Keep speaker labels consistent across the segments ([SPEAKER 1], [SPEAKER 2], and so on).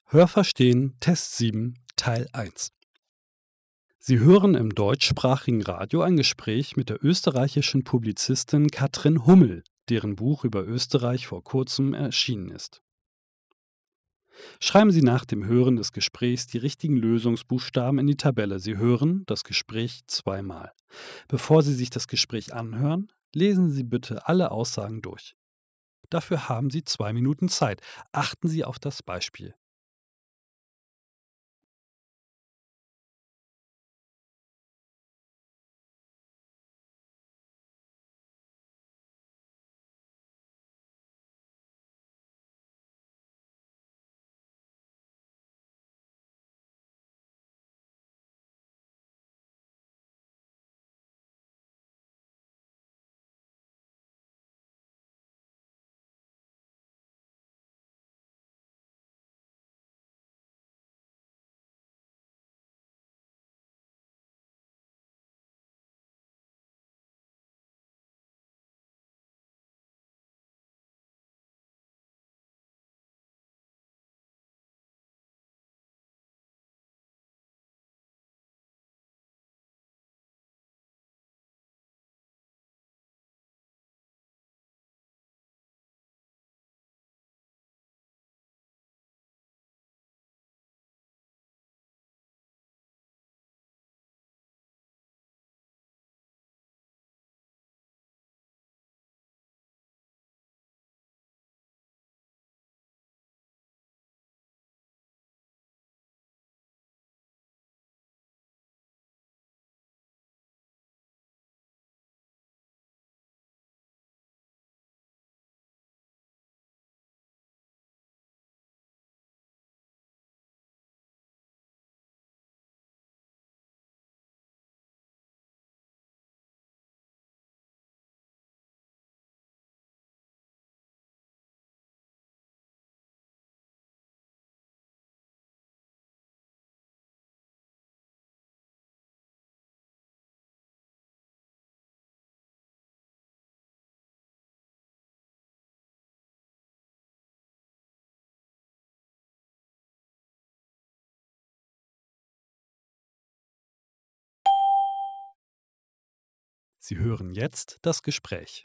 [SPEAKER 1] Hörverstehen Test 7 Teil 1. Sie hören im deutschsprachigen Radio ein Gespräch mit der österreichischen Publizistin Katrin Hummel, deren Buch über Österreich vor kurzem erschienen ist. Schreiben Sie nach dem Hören des Gesprächs die richtigen Lösungsbuchstaben in die Tabelle. Sie hören das Gespräch zweimal. Bevor Sie sich das Gespräch anhören, lesen Sie bitte alle Aussagen durch. Dafür haben Sie 2 Minuten Zeit. Achten Sie auf das Beispiel. Sie hören jetzt das Gespräch.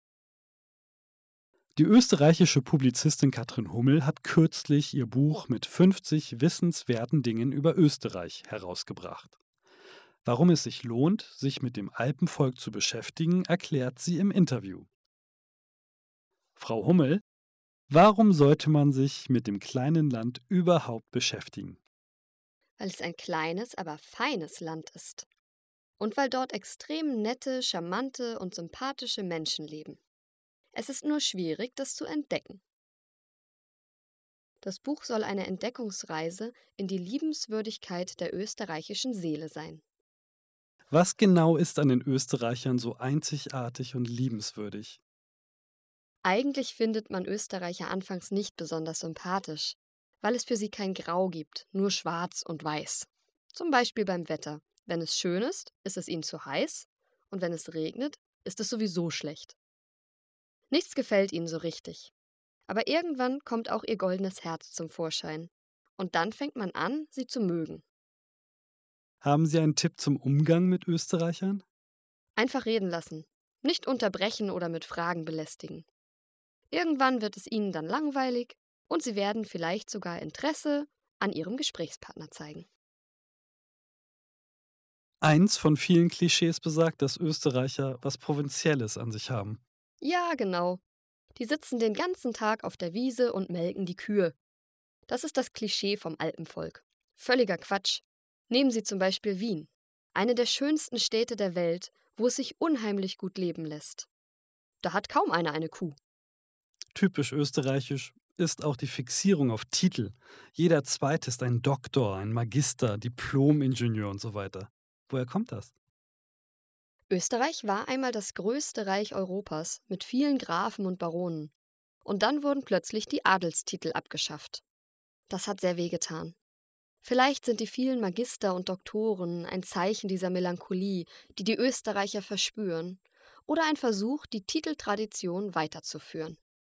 [SPEAKER 1] Die österreichische Publizistin Katrin Hummel hat kürzlich ihr Buch mit 50 wissenswerten Dingen über Österreich herausgebracht. Warum es sich lohnt, sich mit dem Alpenvolk zu beschäftigen, erklärt sie im Interview. Frau Hummel, warum sollte man sich mit dem kleinen Land überhaupt beschäftigen?
[SPEAKER 2] Weil es ein kleines, aber feines Land ist. Und weil dort extrem nette, charmante und sympathische Menschen leben. Es ist nur schwierig, das zu entdecken. Das Buch soll eine Entdeckungsreise in die Liebenswürdigkeit der österreichischen Seele sein.
[SPEAKER 1] Was genau ist an den Österreichern so einzigartig und liebenswürdig?
[SPEAKER 2] Eigentlich findet man Österreicher anfangs nicht besonders sympathisch, weil es für sie kein Grau gibt, nur Schwarz und Weiß. Zum Beispiel beim Wetter. Wenn es schön ist es ihnen zu heiß, und wenn es regnet, ist es sowieso schlecht. Nichts gefällt ihnen so richtig. Aber irgendwann kommt auch ihr goldenes Herz zum Vorschein. Und dann fängt man an, sie zu mögen.
[SPEAKER 1] Haben Sie einen Tipp zum Umgang mit Österreichern?
[SPEAKER 2] Einfach reden lassen. Nicht unterbrechen oder mit Fragen belästigen. Irgendwann wird es ihnen dann langweilig und sie werden vielleicht sogar Interesse an ihrem Gesprächspartner zeigen.
[SPEAKER 1] Eins von vielen Klischees besagt, dass Österreicher was Provinzielles an sich haben.
[SPEAKER 2] Ja, genau. Die sitzen den ganzen Tag auf der Wiese und melken die Kühe. Das ist das Klischee vom Alpenvolk. Völliger Quatsch. Nehmen Sie zum Beispiel Wien. Eine der schönsten Städte der Welt, wo es sich unheimlich gut leben lässt. Da hat kaum einer eine Kuh.
[SPEAKER 1] Typisch österreichisch ist auch die Fixierung auf Titel. Jeder Zweite ist ein Doktor, ein Magister, Diplom-Ingenieur und so weiter. Woher kommt das?
[SPEAKER 2] Österreich war einmal das größte Reich Europas mit vielen Grafen und Baronen. Und dann wurden plötzlich die Adelstitel abgeschafft. Das hat sehr wehgetan. Vielleicht sind die vielen Magister und Doktoren ein Zeichen dieser Melancholie, die die Österreicher verspüren, oder ein Versuch, die Titeltradition weiterzuführen.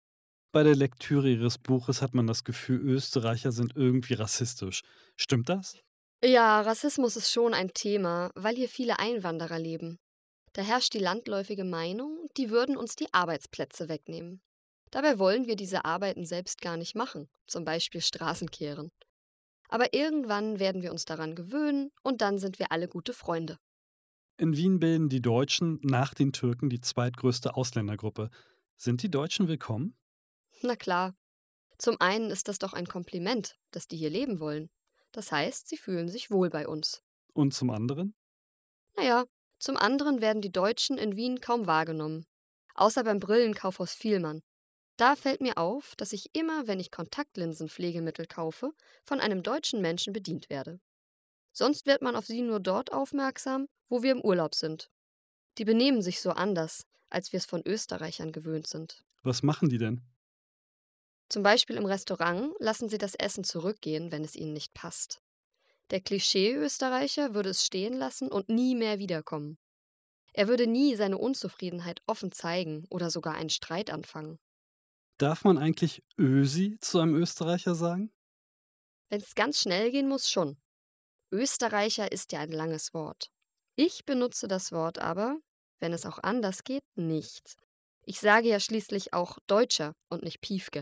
[SPEAKER 1] Bei der Lektüre Ihres Buches hat man das Gefühl, Österreicher sind irgendwie rassistisch. Stimmt das?
[SPEAKER 2] Ja, Rassismus ist schon ein Thema, weil hier viele Einwanderer leben. Da herrscht die landläufige Meinung, die würden uns die Arbeitsplätze wegnehmen. Dabei wollen wir diese Arbeiten selbst gar nicht machen, zum Beispiel Straßenkehren. Aber irgendwann werden wir uns daran gewöhnen und dann sind wir alle gute Freunde.
[SPEAKER 1] In Wien bilden die Deutschen nach den Türken die zweitgrößte Ausländergruppe. Sind die Deutschen willkommen?
[SPEAKER 2] Na klar, zum einen ist das doch ein Kompliment, dass die hier leben wollen. Das heißt, sie fühlen sich wohl bei uns.
[SPEAKER 1] Und zum anderen?
[SPEAKER 2] Naja, zum anderen werden die Deutschen in Wien kaum wahrgenommen. Außer beim Brillenkaufhaus Vielmann. Da fällt mir auf, dass ich immer, wenn ich Kontaktlinsenpflegemittel kaufe, von einem deutschen Menschen bedient werde. Sonst wird man auf sie nur dort aufmerksam, wo wir im Urlaub sind. Die benehmen sich so anders, als wir es von Österreichern gewöhnt sind.
[SPEAKER 1] Was machen die denn?
[SPEAKER 2] Zum Beispiel im Restaurant lassen sie das Essen zurückgehen, wenn es ihnen nicht passt. Der Klischee-Österreicher würde es stehen lassen und nie mehr wiederkommen. Er würde nie seine Unzufriedenheit offen zeigen oder sogar einen Streit anfangen.
[SPEAKER 1] Darf man eigentlich Ösi zu einem Österreicher sagen?
[SPEAKER 2] Wenn es ganz schnell gehen muss, schon. Österreicher ist ja ein langes Wort. Ich benutze das Wort aber, wenn es auch anders geht, nicht. Ich sage ja schließlich auch Deutscher und nicht Piefke.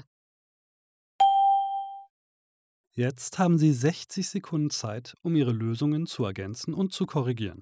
[SPEAKER 1] Jetzt haben Sie 60 Sekunden Zeit, um Ihre Lösungen zu ergänzen und zu korrigieren.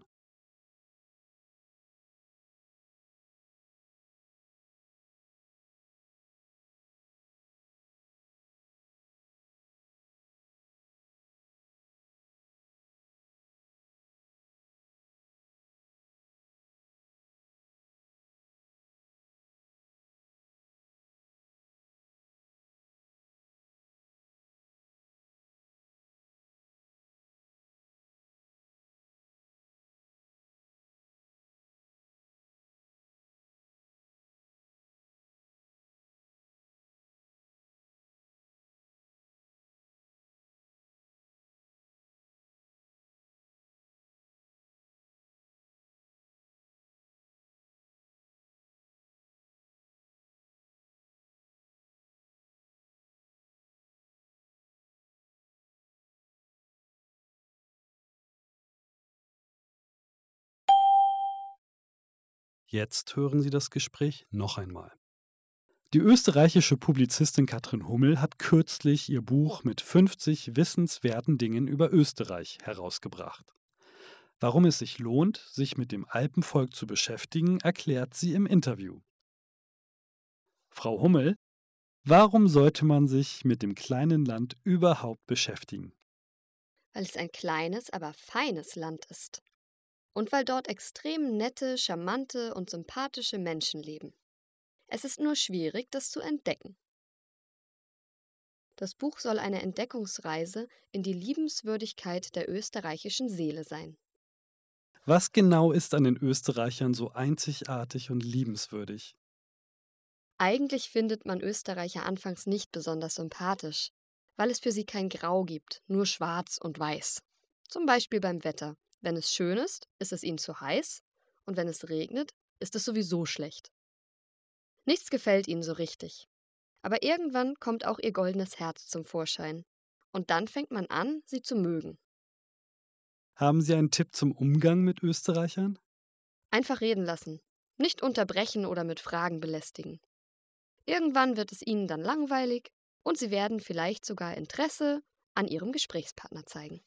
[SPEAKER 1] Jetzt hören Sie das Gespräch noch einmal. Die österreichische Publizistin Katrin Hummel hat kürzlich ihr Buch mit 50 wissenswerten Dingen über Österreich herausgebracht. Warum es sich lohnt, sich mit dem Alpenvolk zu beschäftigen, erklärt sie im Interview. Frau Hummel, warum sollte man sich mit dem kleinen Land überhaupt beschäftigen?
[SPEAKER 2] Weil es ein kleines, aber feines Land ist. Und weil dort extrem nette, charmante und sympathische Menschen leben. Es ist nur schwierig, das zu entdecken. Das Buch soll eine Entdeckungsreise in die Liebenswürdigkeit der österreichischen Seele sein.
[SPEAKER 1] Was genau ist an den Österreichern so einzigartig und liebenswürdig?
[SPEAKER 2] Eigentlich findet man Österreicher anfangs nicht besonders sympathisch, weil es für sie kein Grau gibt, nur Schwarz und Weiß. Zum Beispiel beim Wetter. Wenn es schön ist es ihnen zu heiß und wenn es regnet, ist es sowieso schlecht. Nichts gefällt ihnen so richtig. Aber irgendwann kommt auch ihr goldenes Herz zum Vorschein. Und dann fängt man an, sie zu mögen.
[SPEAKER 1] Haben Sie einen Tipp zum Umgang mit Österreichern?
[SPEAKER 2] Einfach reden lassen. Nicht unterbrechen oder mit Fragen belästigen. Irgendwann wird es ihnen dann langweilig und sie werden vielleicht sogar Interesse an ihrem Gesprächspartner zeigen.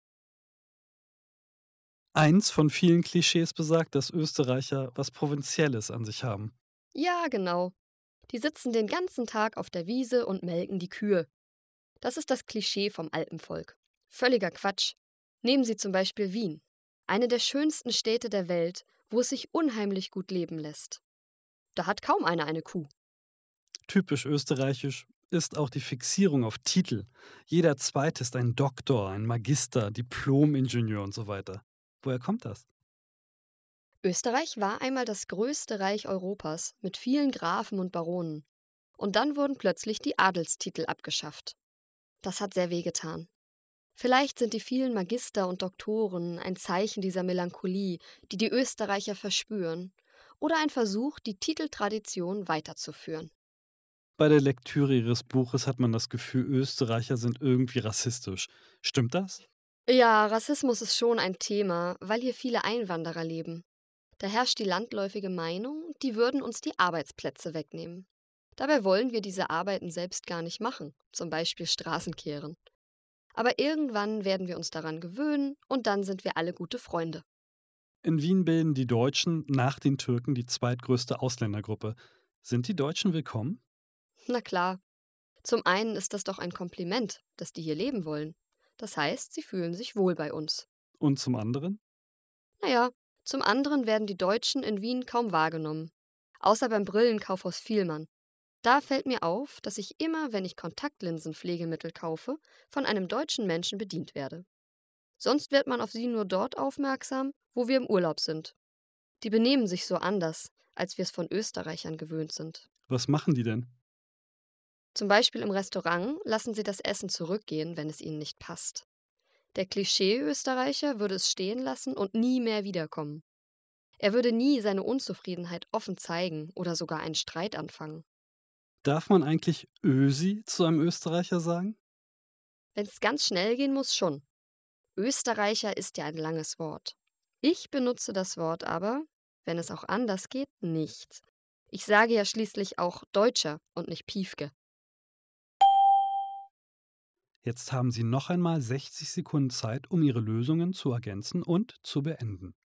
[SPEAKER 1] Eins von vielen Klischees besagt, dass Österreicher was Provinzielles an sich haben.
[SPEAKER 2] Ja, genau. Die sitzen den ganzen Tag auf der Wiese und melken die Kühe. Das ist das Klischee vom Alpenvolk. Völliger Quatsch. Nehmen Sie zum Beispiel Wien. Eine der schönsten Städte der Welt, wo es sich unheimlich gut leben lässt. Da hat kaum einer eine Kuh.
[SPEAKER 1] Typisch österreichisch ist auch die Fixierung auf Titel. Jeder Zweite ist ein Doktor, ein Magister, Diplom-Ingenieur und so weiter. Woher kommt das?
[SPEAKER 2] Österreich war einmal das größte Reich Europas mit vielen Grafen und Baronen. Und dann wurden plötzlich die Adelstitel abgeschafft. Das hat sehr wehgetan. Vielleicht sind die vielen Magister und Doktoren ein Zeichen dieser Melancholie, die die Österreicher verspüren, oder ein Versuch, die Titeltradition weiterzuführen.
[SPEAKER 1] Bei der Lektüre Ihres Buches hat man das Gefühl, Österreicher sind irgendwie rassistisch. Stimmt das?
[SPEAKER 2] Ja, Rassismus ist schon ein Thema, weil hier viele Einwanderer leben. Da herrscht die landläufige Meinung, die würden uns die Arbeitsplätze wegnehmen. Dabei wollen wir diese Arbeiten selbst gar nicht machen, zum Beispiel Straßenkehren. Aber irgendwann werden wir uns daran gewöhnen und dann sind wir alle gute Freunde.
[SPEAKER 1] In Wien bilden die Deutschen nach den Türken die zweitgrößte Ausländergruppe. Sind die Deutschen willkommen?
[SPEAKER 2] Na klar, zum einen ist das doch ein Kompliment, dass die hier leben wollen. Das heißt, sie fühlen sich wohl bei uns.
[SPEAKER 1] Und zum anderen?
[SPEAKER 2] Naja, zum anderen werden die Deutschen in Wien kaum wahrgenommen. Außer beim Brillenkaufhaus Vielmann. Da fällt mir auf, dass ich immer, wenn ich Kontaktlinsenpflegemittel kaufe, von einem deutschen Menschen bedient werde. Sonst wird man auf sie nur dort aufmerksam, wo wir im Urlaub sind. Die benehmen sich so anders, als wir es von Österreichern gewöhnt sind.
[SPEAKER 1] Was machen die denn?
[SPEAKER 2] Zum Beispiel im Restaurant lassen sie das Essen zurückgehen, wenn es ihnen nicht passt. Der Klischee-Österreicher würde es stehen lassen und nie mehr wiederkommen. Er würde nie seine Unzufriedenheit offen zeigen oder sogar einen Streit anfangen.
[SPEAKER 1] Darf man eigentlich Ösi zu einem Österreicher sagen?
[SPEAKER 2] Wenn es ganz schnell gehen muss, schon. Österreicher ist ja ein langes Wort. Ich benutze das Wort aber, wenn es auch anders geht, nicht. Ich sage ja schließlich auch Deutscher und nicht Piefke.
[SPEAKER 1] Jetzt haben Sie noch einmal 60 Sekunden Zeit, um Ihre Lösungen zu ergänzen und zu beenden.